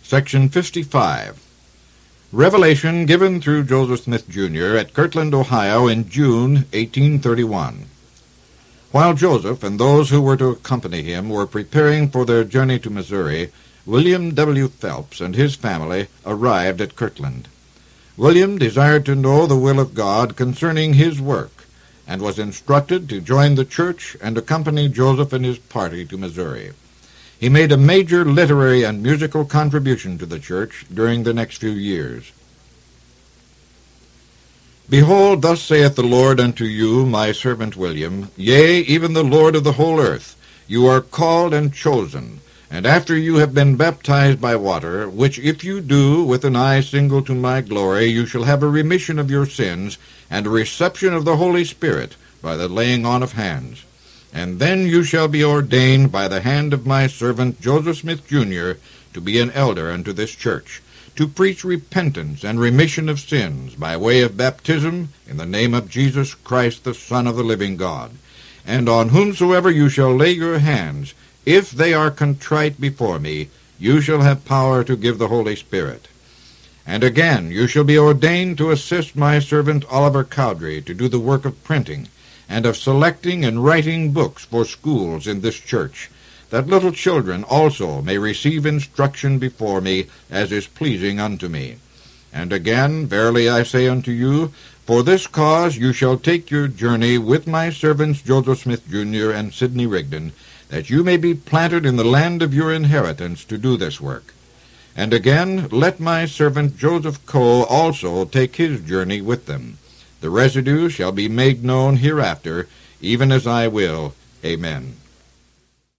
Section 55. Revelation given through Joseph Smith, Jr. at Kirtland, Ohio in June 1831. While Joseph and those who were to accompany him were preparing for their journey to Missouri, William W. Phelps and his family arrived at Kirtland. William desired to know the will of God concerning his work, and was instructed to join the church and accompany Joseph and his party to Missouri. He made a major literary and musical contribution to the church during the next few years. Behold, thus saith the Lord unto you, my servant William, yea, even the Lord of the whole earth, you are called and chosen, and after you have been baptized by water, which if you do with an eye single to my glory, you shall have a remission of your sins, and a reception of the Holy Spirit by the laying on of hands. And then you shall be ordained by the hand of my servant Joseph Smith, Jr., to be an elder unto this church, to preach repentance and remission of sins by way of baptism in the name of Jesus Christ, the Son of the living God. And on whomsoever you shall lay your hands, if they are contrite before me, you shall have power to give the Holy Spirit. And again you shall be ordained to assist my servant Oliver Cowdery to do the work of printing, and of selecting and writing books for schools in this church, that little children also may receive instruction before me, as is pleasing unto me. And again, verily I say unto you, for this cause you shall take your journey with my servants Joseph Smith, Jr. and Sidney Rigdon, that you may be planted in the land of your inheritance to do this work. And again, let my servant Joseph Coe also take his journey with them. The residue shall be made known hereafter, even as I will. Amen.